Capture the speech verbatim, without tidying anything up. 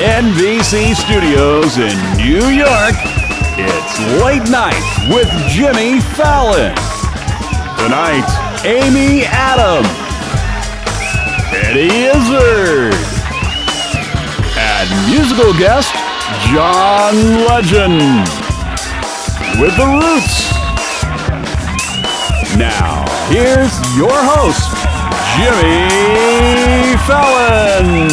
N B C Studios in New York, it's Late Night with Jimmy Fallon. Tonight, Amy Adams, Eddie Izzard, and musical guest, John Legend, with The Roots. Now, here's your host, Jimmy Fallon.